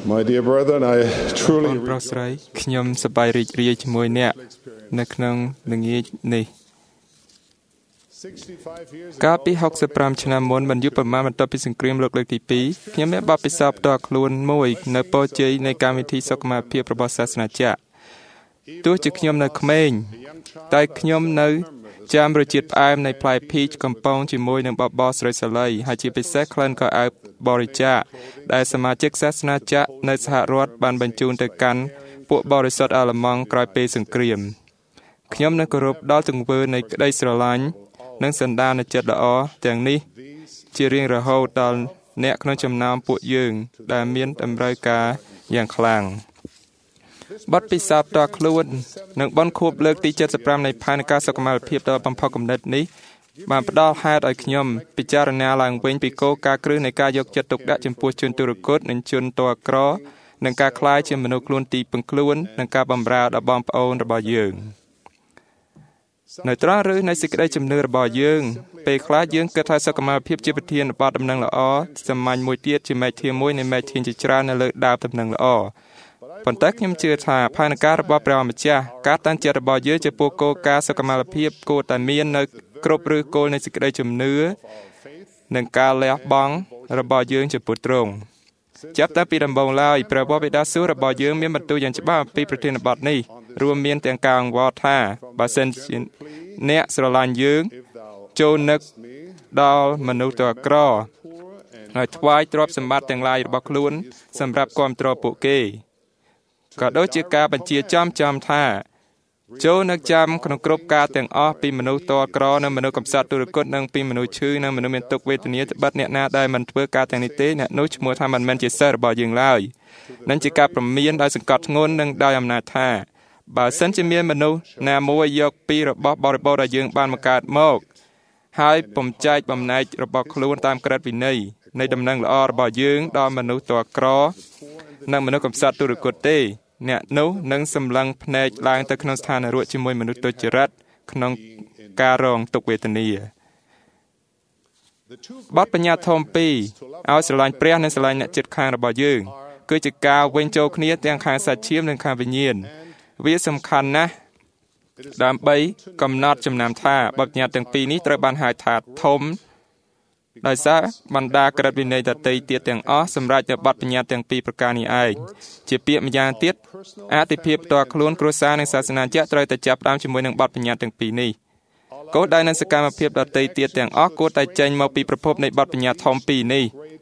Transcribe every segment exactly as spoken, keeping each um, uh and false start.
My dear brethren, I truly ប្រុសស្រីខ្ញុំសប្បាយរីករាយជាមួយអ្នកនៅក្នុងល្ងាចនេះកាលពីហុកសិបប្រាំឆ្នាំមុនមិនយូរប៉ុន្មានបន្ទាប់ពីសង្គ្រាមលោកលើកទីពីរខ្ញុំមានបទពិសោធន៍ផ្ទាល់ខ្លួនមួយនៅពរជ័យនៃកម្មវិធីសុខុមាលភាពរបស់សាសនាចាក់ទោះជាខ្ញុំនៅក្មេងតែខ្ញុំនៅចាំរសជាតិផ្អែមនៃផ្លែភីជកំប៉ុងជាមួយនឹងបបរស្រីសាលីហើយជាពិសេសក្លិនក៏អើបរិច្ចាគដែលសមាជិកសាសនាចាក់នៅសហរដ្ឋបានបញ្ជូនទៅកាន់ពួកបរិសុទ្ធអាល្លឺម៉ង់ក្រោយពេលសង្គ្រាមខ្ញុំនឹងគោរពដល់ទង្វើនៃក្តីស្រឡាញ់និងសន្តានចិត្តល្អទាំងនេះជារៀងរហូតដល់អ្នកក្នុងចំណោមពួកយើងដែលមានតម្រូវការយ៉ាងខ្លាំងបទពិសោធន៍តខ្លួននិងបនខួបលើកទីเจ็ดสิบห้าនៃផែនការសុខុមាលភាពដល់បំផុសគំនិតនេះបានផ្ដល់ហេតុឲ្យខ្ញុំពិចារណាឡើងវិញពីគោលការណ៍គ្រឹះនៃការយកចិត្តទុកដាក់ចំពោះជនទុរគតនិងជនទ័រក្រនិងការក្លាយជាមនុស្សខ្លួនទីពឹងខ្លួននិងការបម្រើដល់បងប្អូនរបស់យើងនៅត្រង់ឬនៃសេចក្តីជំនឿរបស់យើងពេលខ្លះយើងគិតថាសុខុមាលភាពជាប្រធានបទដំណឹងល្អសាមញ្ញមួយទៀតជាមេធាមួយនៃមេធាជាច្រើននៅលើដើមដំណឹងល្អប៉ុន្តែខ្ញុំជឿថាផែនការរបស់ព្រះម្ចាស់ការតាំងចិត្តរបស់យើងចំពោះគោលការណ៍សុខុមាលភាពគួរតែមាននៅគ្រប់ឫសគល់នៃសេចក្តីជំនឿនិងការលះបង់របស់យើងចំពោះទ្រង់ចាប់តាំងពីដំបូងឡើយព្រះបិតាសួគ៌របស់យើងមានបន្ទូលយ៉ាងច្បាស់អំពីប្រធានបទនេះរួមមានទាំងការអង្វរថាបើសិនជាអ្នកស្រឡាញ់យើងចូលនឹកដល់មនុស្សដ៏អាក្រហើយថ្វាយទ្រព្យសម្បត្តិទាំងឡាយរបស់ខ្លួនសម្រាប់គាំទ្រពួកគេក៏ដូចជាការបញ្ជាចំចំថាចូលនឹកចាំក្នុងគ្រប់ការទាំងអស់ពីមនុស្សតរក្រនិងមនុស្សកំសត់ទុរគតនិងពីមនុស្សឈឺនិងមនុស្សមានទុក្ខវេទនាត្បិតអ្នកណាដែលមិនធ្វើការទាំងនេះទេអ្នកនោះឈ្មោះថាមិនមែនជាសិស្សរបស់យើងឡើយនិងជាការប្រមានដោយសង្កត់ធ្ងន់និងដោយអំណាចថាបើសិនជាមានមនុស្សណាមួយយកពីរបស់បរិបូរដែលយើងបានបង្កើតមកហើយពំចែកបំណែករបស់ខ្លួនតាមក្រឹតវិន័យនៃដំណឹងល្អរបស់យើងដល់មនុស្សតរក្រនិងមនុស្សកំសត់ទុរគតទេអ្នកនោះនឹងសម្លឹងភ្នែកឡើងទៅក្នុងស្ថាននរកជាមួយមនុស្សទុច្ចរិតក្នុងការរងទុក្ខវេទនាបទបញ្ញត្តិធំពីរឲ្យស្រឡាញ់ព្រះនិងស្រឡាញ់អ្នកជិតខាងរបស់យើងគឺជាការវិញចូលគ្នាទាំងខាងសាច់ឈាមនិងខាងវិញ្ញាណវាសំខាន់ណាស់ដើម្បីកំណត់ចំណាំថាបទបញ្ញត្តិទាំងពីរនេះត្រូវបានហៅថាធំដោយសារបណ្ដាក្រឹតវិន័យដទៃទៀតទាំងអស់សម្រាប់នៅបទបញ្ញត្តិទាំងពីរប្រការនេះឯងជាពាក្យម្យ៉ាងទៀតអតិភិបផ្ទាល់ខ្លួនគ្រួសារនិងសាសនាចាក់ត្រូវតែចាប់ផ្ដើមជាមួយនឹងបទបញ្ញត្តិទាំងពីរនេះគោលដៅនិងសកម្មភាពដទៃទៀតទាំងអស់គួរតែចេញមកពីប្រភពនៃបទបញ្ញត្តិធំពីរនេះ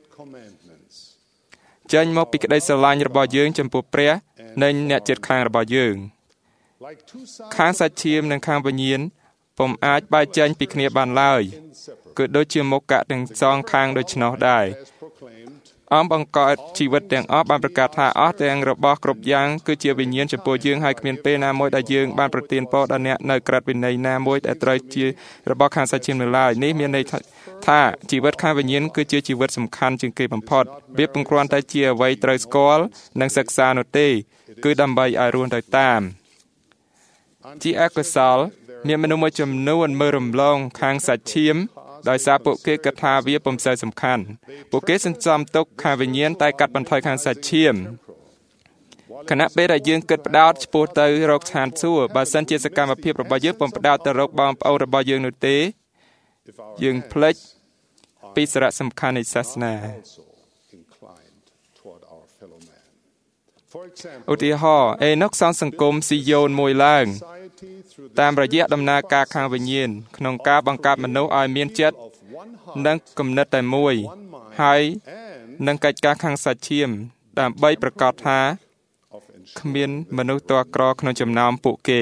ចេញមកពីក្តីស្រឡាញ់របស់យើងចំពោះព្រះនិងអ្នកជិតខាងរបស់យើងខាងសាច់ឈាមនិងខាងវិញ្ញាណពុំអាចបែកចេញពីគ្នាបានឡើយគឺដូចជាមុខកៈទាំងសងខាងដូច្នោះដែរអង្គបង្កើតជីវិតទាំងអស់បានប្រកាសថាអស់ទាំងរបស់គ្រប់យ៉ាងគឺជាវិញ្ញាណចំពោះយើងហើយគ្មានពេលណាមួយដែលយើងបានប្រទានពរដល់អ្នកនៅក្រឹតវិន័យណាមួយដែលត្រូវជារបស់ខាងសាច់ឈាមនៅឡើយនេះមានន័យថាជីវិតខាងវិញ្ញាណគឺជាជីវិតសំខាន់ជាងគេបំផុតវាពុំគ្រាន់តែជាអ្វីត្រូវស្គាល់និងសិក្សានោះទេគឺដើម្បីឲ្យរស់ទៅតាមជាអកុសលមានមនុស្សមួយចំនួនមើលរំលងខាងសាច់ឈាមដោយសារពួកគេគិតថាវាពុំសូវសំខាន់ពួកគេសន្សំទុកខាងវិញ្ញាណតែកាត់បន្ថយខាងសាច់ឈាមខណៈពេលដែលយើងគិតផ្ដោតឆ្ពោះទៅរកឋានសួគ៌បើសិនជាសកម្មភាពរបស់យើងពុំផ្ដោតទៅរកបងប្អូនរបស់យើងនោះទេយើងភ្លេចពីសារៈសំខាន់នៃសាសនាឧទាហរណ៍អេណុកសង់សង្គមស៊ីយ៉ូនមួយឡើងតាមរយៈដំណើរការខាងវិញ្ញាណក្នុងការបង្កើតមនុស្សឲ្យមានចិត្តនិងគំនិតតែមួយហើយនឹងកិច្ចការខាងសាច់ឈាមដើម្បីប្រកាសថាគ្មានមនុស្សតរក្រក្នុងចំណោមពួកគេ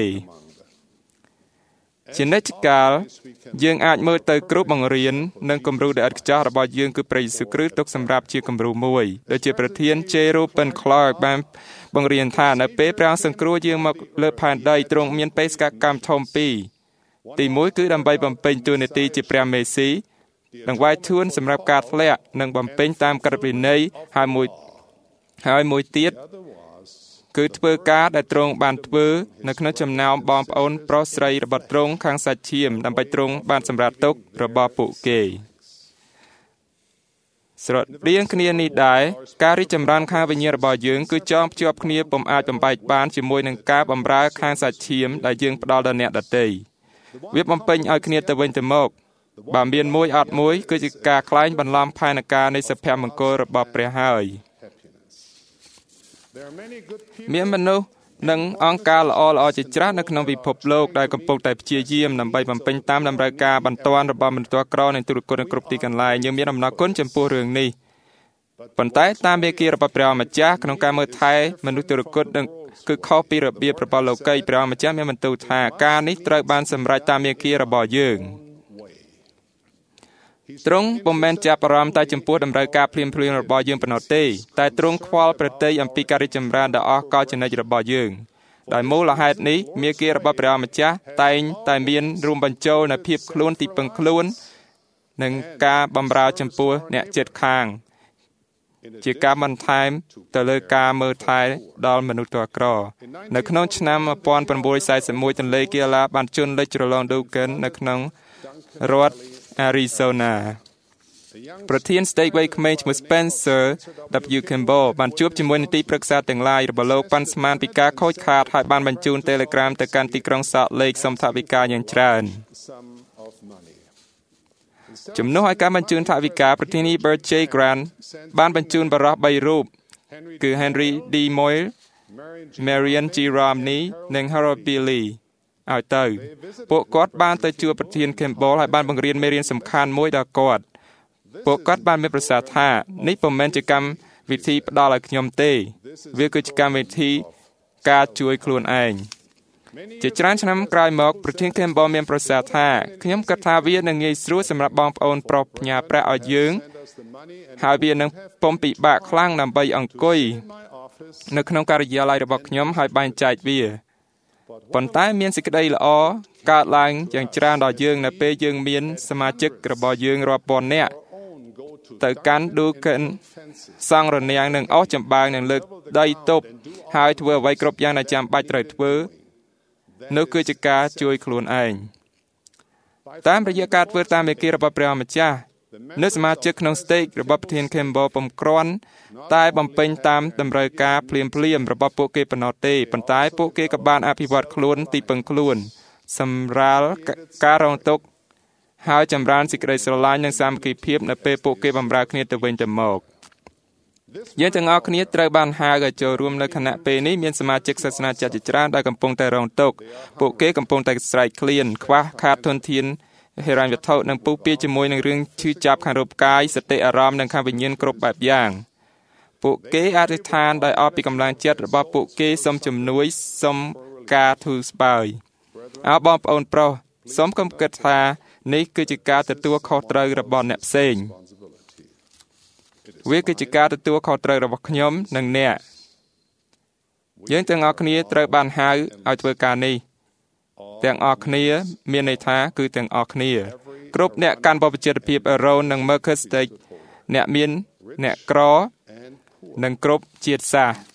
ជានិច្ចកាលយើងអាចមើលទៅគ្រូបង្រៀននិងគំរូដែលឥតខ្ចោះរបស់យើងគឺព្រះយេស៊ូវគ្រីស្ទទុកសម្រាប់ជាគំរូមួយដូចជាប្រធាន J. Reuben Clark បានបង្រៀនថានៅពេលព្រះអង្គសង្គ្រោះយើងមកលើផែនដីទ្រង់មានបេសកកម្មធំពីរទីមួយគឺដើម្បីបំពេញតួនាទីជាព្រះមេស៊ីនិងវាយធួនសម្រាប់ការធ្លាក់និងបំពេញតាមក្រឹតវិន័យហើយមួយហើយមួយទៀតគឺធ្វើការដែលទ្រង់បានធ្វើនៅក្នុងចំណោមបងប្អូនប្រុសស្រីរបស់ទ្រង់ខាងសាច់ឈាមដើម្បីទ្រង់បានសម្រាប់ទុករបស់ពួកគេស្រដៀងគ្នានេះដែរការរីកចម្រើនខាងវិញ្ញាណរបស់យើងគឺចងភ្ជាប់គ្នាពុំអាចបំបែកបានជាមួយនឹងការបម្រើខាងសាច់ឈាមដែលយើងផ្ដល់ដល់អ្នកដទៃវាបំពេញឲ្យគ្នាទៅវិញទៅមកបើមានមួយអត់មួយគឺជាការក្លែងបន្លំផែនការនៃសុភមង្គលរបស់ព្រះហើយមានមនុស្សនិងអង្គការល្អល្អជាច្រើននៅក្នុងពិភពលោកដែលកំពុងតែព្យាយាមដើម្បីបំពេញតាមតម្រូវការបន្ទាន់របស់មនុស្សក្រនិងទុរគតនៅគ្រប់ទីកន្លែងយើងមានអំណរគុណចំពោះរឿងនេះប៉ុន្តែតាមមេគារបស់ព្រះម្ចាស់ក្នុងការមើលថែមនុស្សទុរគតនឹងគឺខុសពីរបៀបរបស់លោកីព្រះម្ចាស់មានបន្ទូលថាការនេះត្រូវបានសម្រេចតាមមេគារបស់យើងទ្រង់ពុំមែនចាប់អារម្មណ៍តែចំពោះតម្រូវការភ្លាមភ្លាមរបស់យើងប៉ុណ្ណោះទេតែទ្រង់ខ្វល់ប្រទ័យអំពីការរីកចម្រើនដ៏អស្ចារ្យចំណិចរបស់យើងដោយមូលហេតុនេះមេគារបស់ព្រះម្ចាស់តែងតែមានរួមបញ្ចូលនូវភាពខ្លួនទីពឹងខ្លួននិងការបម្រើចំពោះអ្នកជិតខាងជាការបន្ថែមទៅលើការមើលថែដល់មនុស្សអាក្រនៅក្នុងឆ្នាំmột nghìn chín trăm bốn mươi mốtទន្លេគីឡាបានជន់លិចជ្រលងឌូកិននៅក្នុងរដ្ឋ Arizona ប្រធានស្ដីវ័យក្មេងឈ្មោះ Spencer W Campbell បានជួបជាមួយនីតិប្រឹក្សាទាំងឡាយរបស់លោកប៉ាន់ស្មានពីការខូចខាតហើយបានបញ្ជូន Telegram ទៅកាន់ទីក្រុង Salt Lake សុំថវិកាយ៉ាងច្រើនជំនួសឲ្យការបញ្ជូនថវិកាប្រធានាធិបតី J Grant បានបញ្ជូនបរិសុទ្ធបីរូបគឺ Henry D Moyle Marion G Romney និង Harold B Leeឲ្យទៅពួកគាត់បានទៅជួបប្រធាន Campbell ហើយបានបង្រៀនមេរៀនសំខាន់មួយដល់គាត់ពួកគាត់បានមានប្រសាសន៍ថានេះពុំមែនជាកម្មវិធីផ្ដល់ឲ្យខ្ញុំទេវាគឺជាកម្មវិធីការជួយខ្លួនឯងជាច្រើនឆ្នាំក្រោយមកប្រធាន Campbell មានប្រសាសន៍ថាខ្ញុំគិតថាវានឹងងាយស្រួលសម្រាប់បងប្អូនប្រុសផ្ញើប្រាក់ឲ្យយើងហើយវានឹងពុំពិបាកខ្លាំងដើម្បីអង្គុយនៅក្នុងការិយាល័យរបស់ខ្ញុំហើយបែងចែកវាប៉ុន្តែមានសេចក្តីល្អកើតឡើងយ៉ាងច្រើនដល់យើងនៅពេលយើងមានសមាជិករបស់យើងរាប់ពាន់នាក់ទៅកាន់ឌូកិនសង់រនាំងនិងអស់ចម្បាំងនឹងលើកដីទប់ហើយធ្វើអ្វីគ្រប់យ៉ាងដែលចាំបាច់ត្រូវធ្វើនោះគឺជាការជួយខ្លួនឯងតាមរយៈការធ្វើតាមមេគារបស់ព្រះម្ចាស់នៅសមាជិកក្នុង stake របស់ប្រធាន Campbell ពុំគ្រាន់តែបំពេញតាមតម្រូវការភ្លាមភ្លាមរបស់ពួកគេប៉ុណ្ណោះទេប៉ុន្តែពួកគេក៏បានអភិវឌ្ឍខ្លួនទីពឹងខ្លួនសម្រាលការរងទុក្ខហើយចម្រើនសេចក្តីស្រឡាញ់និងសាមគ្គីភាពនៅពេលពួកគេបម្រើគ្នាទៅវិញទៅមកយើងទាំងអស់គ្នាត្រូវបានហៅឲ្យចូលរួមនៅគណៈពេលនេះមានសមាជិកសាសនាចាត់ជាច្រើនដែលកំពុងតែរងទុក្ខពួកគេកំពុងតែស្រែកឃ្លានខ្វះខាតធនធានហិរញ្ញវត្ថុនិងពុះពៀជាមួយនឹងរឿងឈឺចាប់ខាងរូបកាយសតិអារម្មណ៍និងខាងវិញ្ញាណគ្រប់បែបយ៉ាងពួកគេអធិដ្ឋានដោយអស់ពីកម្លាំងចិត្តរបស់ពួកគេសូមជំនួយសូមការធូរស្បើយអោបងប្អូនប្រុសសូមកុំគិតថានេះគឺជាការទទួលខុសត្រូវរបស់អ្នកផ្សេងវាគឺជាការទទួលខុសត្រូវរបស់ខ្ញុំនិងអ្នកយើងទាំងអស់គ្នាត្រូវបានហៅឲ្យធ្វើការនេះទាំងអស់គ្នាមានន័យថាគឺទាំងអស់គ្នាគ្រប់អ្នកកាន់បព្វជិតភាព Aaron និង Melchizedek អ្នកមានអ្នកក្រនិងគ្រប់ជាតិសាសន៍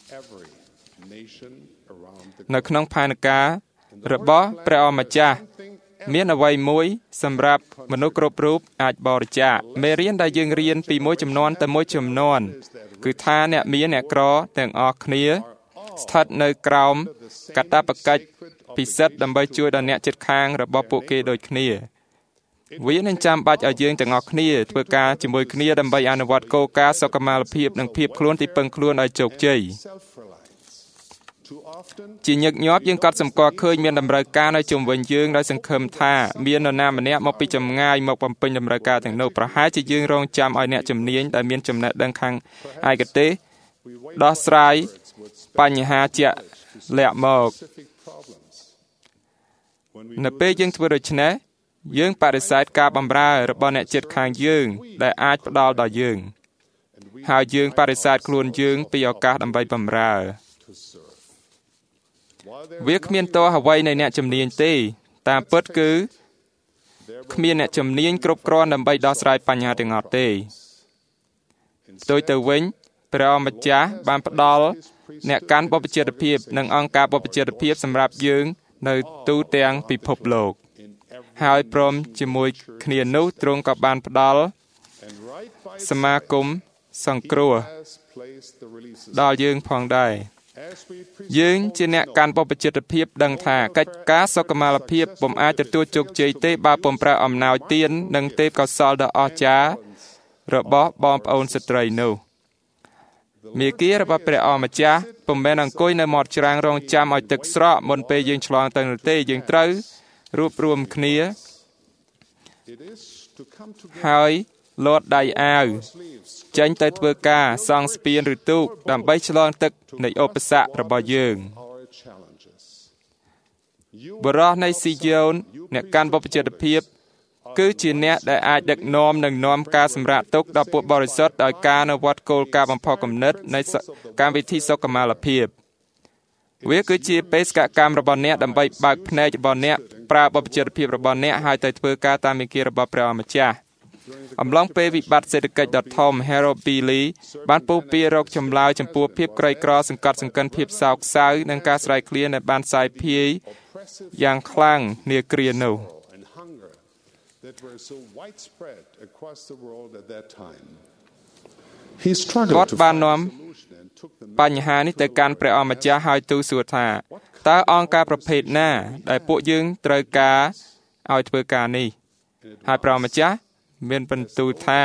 នៅក្នុងផែនការរបស់ព្រះអម្ចាស់មានអ្វីមួយសម្រាប់មនុស្សគ្រប់រូបអាចបរិច្ចាគមេរៀនដែលយើងរៀនពីមួយចំនួនទៅមួយចំនួនគឺថាអ្នកមានអ្នកក្រទាំងអស់គ្នាស្ថិតនៅក្រោមកាតព្វកិច្ចពិសិដ្ឋដើម្បីជួយដល់អ្នកជិតខាងរបស់ពួកគេដូចគ្នាវានឹងចាំបាច់ឲ្យយើងទាំងអស់គ្នាធ្វើការជាមួយគ្នាដើម្បីអនុវត្តគោលការណ៍សុខុមាលភាពនិងភាពខ្លួនទីពឹងខ្លួនឲ្យជោគជ័យជាញឹកញាប់យើងក៏សម្គាល់ឃើញមានតម្រូវការនៅជុំវិញយើងដោយសង្ឃឹមថាមាននរណាម្នាក់មកពីចម្ងាយមកបំពេញតម្រូវការទាំងនោះប្រហែលជាយើងរងចាំឲ្យអ្នកជំនាញដែលមានចំណេះដឹងខាងឯកទេសដោះស្រាយបញ្ហាជាក់លាក់មកនៅពេលយើងធ្វើដូច្នេះយើងបដិសេធការបម្រើរបស់អ្នកជិតខាងយើងដែលអាចផ្ដល់ដល់យើងហើយយើងបដិសេធខ្លួនយើងពីឱកាសដើម្បីបម្រើវាគ្មានតោះអ្វីនៃអ្នកជំនាញទេតាមពិតគឺគ្មានអ្នកជំនាញគ្រប់គ្រាន់ដើម្បីដោះស្រាយបញ្ហាទាំងអស់ទេផ្ទុយទៅវិញព្រះម្ចាស់បានផ្ដល់អ្នកកាន់បព្វជិតភាពនិងអង្គការបព្វជិតភាពសម្រាប់យើងនៅទូទាំងពិភពលោកហើយព្រមជាមួយគ្នានោះទ្រង់ក៏បានផ្ដល់សមាគមសង្គ្រោះដល់យើងផងដែរយើងជាអ្នកកាន់បព្វជិតភាពដឹងថាកិច្ចការសុខុមាលភាពពុំអាចទទួលជោគជ័យទេបើពុំប្រើអំណោយទាននិងទេពកោសល្យដ៏អស្ចារ្យរបស់បងប្អូនស្ត្រីនោះមាគ៌ារបស់ព្រះអម្ចាស់ពុំមែនអង្គុយនៅមាត់ច្រាំងរងចាំឲ្យទឹកស្រកមុនពេលយើងឆ្លងទៅនោះទេយើងត្រូវរួបរวมគ្នាហើយលោតដៃអាវចេញទៅធ្វើការសង់ស្ពានឬទូកដើម្បីឆ្លងទឹកនៃឧបសគ្គរបស់យើងបរិះនៃស៊ីយ៉ូនអ្នកកាន់បព្វជិតភាពគឺជាអ្នកដែលអាចដឹកនាំនិងនាំការសម្រាកទុក្ខដល់ពួកបរិសុទ្ធដោយការអនុវត្តគោលការណ៍បំផុសគំនិតនៃកម្មវិធីសុខុមាលភាពវាគឺជាបេសកកម្មរបស់អ្នកដើម្បីបើកភ្នែករបស់អ្នកប្រើបព្វជិតភាពរបស់អ្នកហើយទៅធ្វើការតាមមាគ៌ារបស់ព្រះអម្ចាស់អំឡុងពេលវិបត្តិសេដ្ឋកិច្ចដ៏ធំ Harold Bailey បានពុះពៀរកចម្លើយចំពោះភាពក្រីក្រសង្កត់សង្កិនភាពសោកសៅនិងការស្រែកឃ្លាដែលបានសាយភាយយ៉ាងខ្លាំងនាគ្រានោះគាត់បាននាំបញ្ហានេះទៅកាន់ព្រះអម្ចាស់ហើយទូលសួរថាតើអង្គការប្រភេទណាដែលពួកយើងត្រូវការឲ្យធ្វើការនេះហើយព្រះអម្ចាស់មានបន្ទូលថា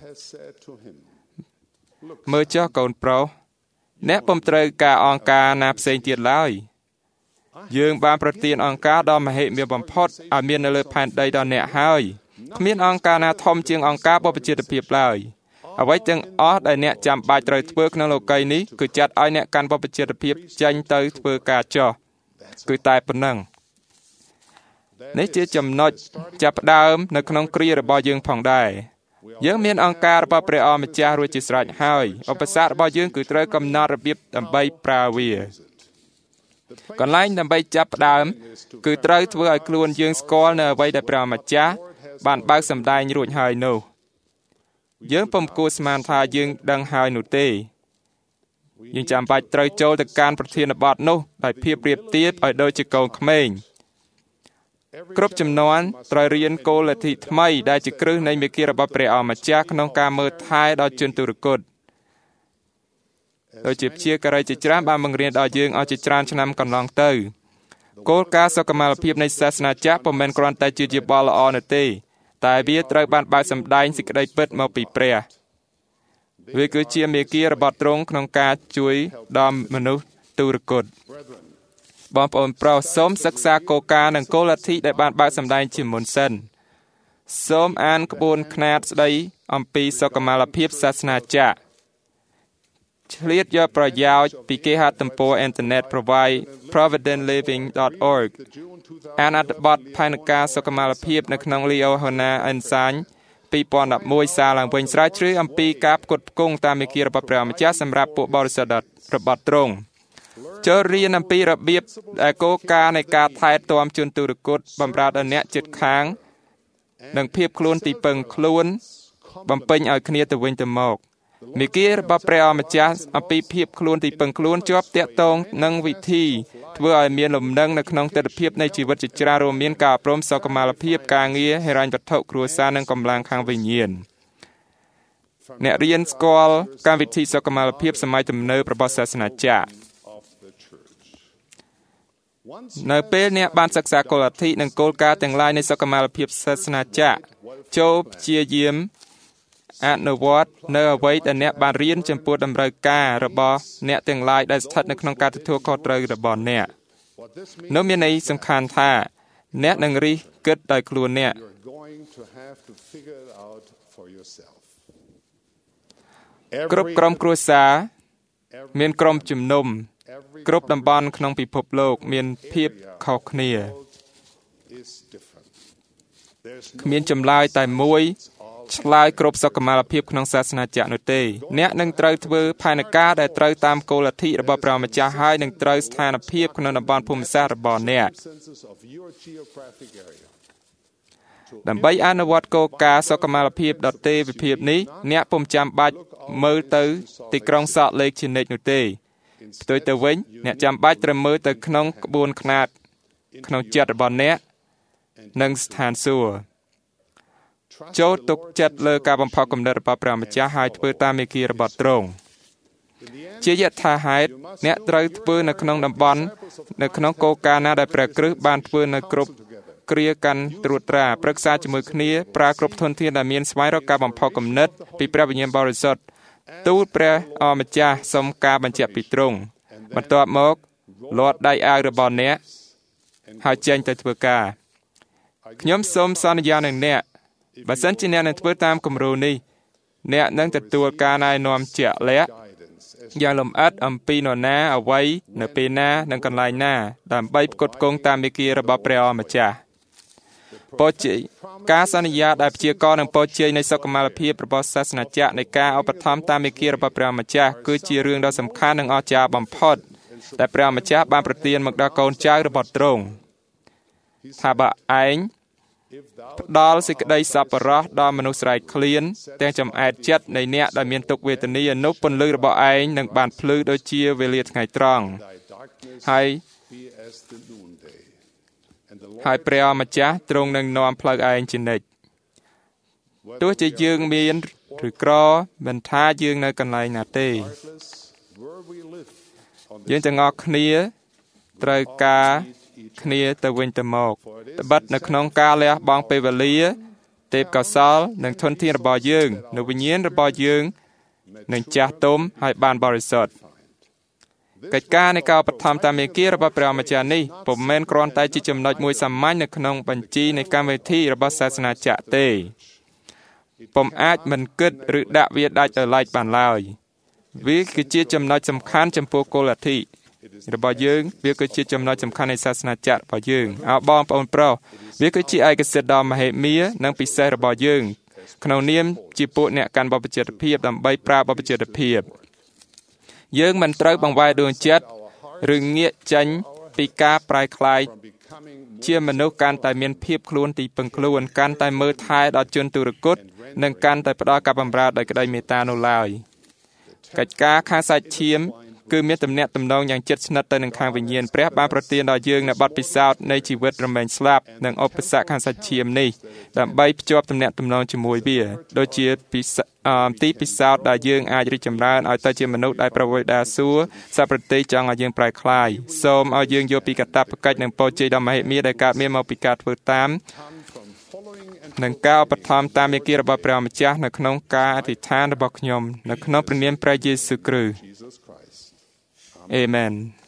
មើលចុះកូនប្រុសអ្នកពុំត្រូវការអង្គការណាផ្សេងទៀតឡើយយើងបានប្រទានអង្គការដ៏មហិមាបំផុតឲ្យមាននៅលើផែនដីដល់អ្នកហើយគ្មានអង្គការណាធំជាងអង្គការបព្វជិតភាពឡើយអ្វីទាំងអស់ដែលអ្នកចាំបាច់ត្រូវធ្វើក្នុងលោកីយ៍នេះគឺចាត់ឲ្យអ្នកកាន់បព្វជិតភាពចេញទៅធ្វើការចោះគឺតែប៉ុណ្ណឹងនេះជាចំណុចចាប់ផ្ដើមនៅក្នុងគ្រារបស់យើងផងដែរយើងមានអង្គការរបស់ព្រះអម្ចាស់រួចជាស្រេចហើយឧបសគ្គរបស់យើងគឺត្រូវកំណត់របៀបដើម្បីប្រើវាកន្លែងដើម្បីចាប់ផ្ដើមគឺត្រូវធ្វើឲ្យខ្លួនយើងស្គាល់នៅអ្វីដែលព្រះអម្ចាស់បានបើកសម្ដែងរួចហើយនោះយើងពុំគួរស្មានថាយើងដឹងហើយនោះទេយើងចាំបាច់ត្រូវចូលទៅកាន់ប្រធានបទនោះដោយភាពប្រៀបធៀបឲ្យដូចជាកូនក្មេងគ្រប់ចំនួនត្រូវរៀនគោលលទ្ធិថ្មីដែលជាគ្រឹះនៃមាគ៌ារបស់ព្រះអម្ចាស់ក្នុងការមើលថែដល់ជនទុរគតដោយជាព្យាការីជាច្រើនបានបង្រៀនដល់យើងអស់ជាច្រើនឆ្នាំកន្លងទៅគោលការណ៍សុខុមាលភាពនៃសាសនាចាស់ពុំមែនគ្រាន់តែជាយោបល់ល្អនោះទេតែវាត្រូវបានបើកសម្ដែងសេចក្តីពិតមកពីព្រះវាគឺជាមាគ៌ារបស់ទ្រង់ក្នុងការជួយដល់មនុស្សទុរគតបងប្អូនប្រុសសូមសិក្សាគោលការណ៍និងគោលលទ្ធិដែលបានបើកសម្ដែងជាមុនសិនសូមអានក្បួនខ្នាតស្ដីអំពីសុខុមាលភាពសាសនាចាស់ឆ្លៀតយកប្រយោជន៍ពីគេហទំព័រអ៊ីនធឺណិត provide provident living dot org អានអត្ថបទផែនការសុខុមាលភាពនៅក្នុង Leo Hona Ensign ពីរពាន់ដប់មួយសារឡើងវិញស្រាវជ្រាវអំពីការផ្គត់ផ្គង់តាមមាគ៌ារបស់ព្រះម្ចាស់សម្រាប់ពួកបរិសុទ្ធរបស់ទ្រង់ចូលរៀនអំពីរបៀបដែលគោលការណ៍នៃការថែទាំជនទុរគតបម្រើដល់អ្នកជិតខាងនិងភាពខ្លួនទីពឹងខ្លួនបំពេញឲ្យគ្នាទៅវិញទៅមកមាគ៌ារបស់ព្រះអម្ចាស់អំពីភាពខ្លួនទីពឹងខ្លួនជាប់តាក់ទងនឹងវិធីធ្វើឲ្យមានលំនឹងនៅក្នុងទិដ្ឋភាពនៃជីវិតជាច្រើនរួមមានការអប់រំសុខុមាលភាពការងារហិរញ្ញវត្ថុគ្រួសារនិងកម្លាំងខាងវិញ្ញាណអ្នករៀនស្គាល់កម្មវិធីសុខុមាលភាពសម័យទំនើបរបស់សាសនាចាស់នៅពេលអ្នកបានសិក្សាគោលលទ្ធិនិងគោលការណ៍ទាំងឡាយនៃសុខុមាលភាពសាសនាចាស់ចូលព្យាយាមអនុវត្តនៅអ្វីដែលអ្នកបានរៀនចំពោះតម្រូវការរបស់អ្នកទាំងឡាយដែលស្ថិតនៅក្នុងការទទួលខុសត្រូវរបស់អ្នកនោះមានន័យសំខាន់ថាអ្នកនឹងរិះគិតដោយខ្លួនអ្នកគ្រប់ក្រុមគ្រួសារមានក្រុមជំនុំគ្រប់តំបន់ក្នុងពិភពលោកមានភាពខុសគ្នាគ្មានចម្លើយតែមួយឆ្លើយគ្រប់សុខុមាលភាពក្នុងសាសនាចាស់នោះទេអ្នកនឹងត្រូវធ្វើផែនការដែលត្រូវតាមគោលលទ្ធិរបស់ព្រះម្ចាស់ហើយនឹងត្រូវស្ថានភាពក្នុងតំបន់ភូមិសាស្ត្ររបស់អ្នកដើម្បីអនុវត្តគោលការណ៍សុខុមាលភាពដតេវិភាពនេះអ្នកពុំចាំបាច់មើលទៅទីក្រុងសក់លេខជានិច្ចនោះទេផ្ទុយទៅវិញអ្នកចាំបាច់ត្រូវមើលទៅក្នុងក្បួនខ្នាតក្នុងចិត្តរបស់អ្នកនិងស្ថានសួគ៌ចូលទុកចិត្តលើការបំផុសគំនិតរបស់ព្រះម្ចាស់ហើយធ្វើតាមមេគារបស់ទ្រង់ជាយថាហេតុអ្នកត្រូវធ្វើនៅក្នុងតំបន់នៅក្នុងគោលការណ៍ណាដែលព្រះគ្រីស្ទបានធ្វើនៅគ្រប់គ្រាកាន់ត្រួតត្រាប្រឹក្សាជាមួយគ្នាប្រើគ្រប់ធនធានដែលមានស្វែងរកការបំផុសគំនិតពីព្រះវិញ្ញាណបរិសុទ្ធទូលព្រះអម្ចាស់សូមការបញ្ជាក់ពីទ្រង់បន្ទាប់មកលាត់ដៃអាវរបស់អ្នកហើយចេញទៅធ្វើការខ្ញុំសូមសន្យានឹងអ្នកបើសិនជាអ្នកនឹងធ្វើតាមគំរូនេះអ្នកនឹងទទួលការណែនាំជាក់លាក់យ៉ាងលម្អិតអំពីនរណាអ្វីនៅពេលណានិងកន្លែងណាដើម្បីផ្គត់ផ្គង់តាមមេគារបស់ព្រះអម្ចាស់ពរជ័យការសន្យាដែលព្យាករនឹងពរជ័យនៃសុខុមាលភាពរបស់សាសនាចក្រនៃការឧបត្ថម្ភតាមមេគារបស់ព្រះម្ចាស់គឺជារឿងដ៏សំខាន់និងអស្ចារ្យបំផុតដែលព្រះម្ចាស់បានប្រទានមកដល់កូនចៅរបស់ទ្រង់ថាបើឯងផ្ដល់សេចក្តីសប្បុរសដល់មនុស្សស្រែកឃ្លានទាំងចំអែតចិត្តនៃអ្នកដែលមានទុក្ខវេទនានោះពន្លឺរបស់ឯងនឹងបានភ្លឺដូចជាវេលាថ្ងៃត្រង់ហើយហើយព្រះម្ចាស់ទ្រង់នឹងនាំផ្លូវឯងជានិច្ចទោះជាយើងមានឬក្រមិនថាយើងនៅកន្លែងណាទេយើងទាំងអស់គ្នាត្រូវការគ្នាទៅវិញទៅមកត្បិតនៅក្នុងការលះបង់ពេលវេលាទេពកោសល្យនិងធនធានរបស់យើងនៅវិញ្ញាណរបស់យើងនឹងចាស់ទុំហើយបានបរិសុទ្ធកិច្ចការនៃការឧបត្ថម្ភតាមមេគារបស់ព្រះម្ចាស់នេះពុំមែនគ្រាន់តែជាចំណុចមួយសាមញ្ញនៅក្នុងបញ្ជីនៃកម្មវិធីរបស់សាសនាចក្រទេពុំអាចមិនគិតឬដាក់វាដាច់ដោយឡែកបានឡើយវាគឺជាចំណុចសំខាន់ចំពោះគោលលទ្ធិរបស់យើងវាគឺជាចំណុចសំខាន់នៃសាសនាចក្ររបស់យើងអោបងប្អូនប្រុសវាគឺជាឯកសិទ្ធិដ៏មហិមានិងពិសេសរបស់យើងក្នុងនាមជាពួកអ្នកកាន់បព្វជិតភាពដើម្បីប្រើបព្វជិតភាពយើងមិនត្រូវបង្វែរដួងចិត្តឬងាកចេញពីការប្រែក្លាយជាមនុស្សកាន់តែមានភាពខ្លួនទីពឹងខ្លួនកាន់តែមើលថែដល់ជនទុរគតនិងកាន់តែផ្ដល់ការបម្រើដោយក្តីមេត្តានោះឡើយកិច្ចការខាងសាច់ឈាមគឺមានទំនាក់ទំនងយ៉ាងជិតស្និទ្ធទៅនឹងខាងវិញ្ញាណព្រះបានប្រទានដល់យើងនូវបទពិសោធន៍នៃជីវិតរមែងស្លាប់និងឧបសគ្គខាងសាច់ឈាមនេះដើម្បីភ្ជាប់ទំនាក់ទំនងជាមួយវាដូចជាទីពិសោធន៍ដែលយើងអាចរីកចម្រើនឲ្យទៅជាមនុស្សដែលប្រវេដាសួរសប្បុរសចង់ឲ្យយើងប្រែក្លាយសូមឲ្យយើងយកពីកាតព្វកិច្ចនិងពរជ័យដ៏មហិមាដែលកើតមានមកពីការធ្វើតាមនិងការឧបត្ថម្ភតាមមេគារបស់ព្រះម្ចាស់នៅក្នុងការអធិដ្ឋានរបស់ខ្ញុំនៅក្នុងព្រះនាមព្រះយេស៊ូវគ្រីស្ទAmen.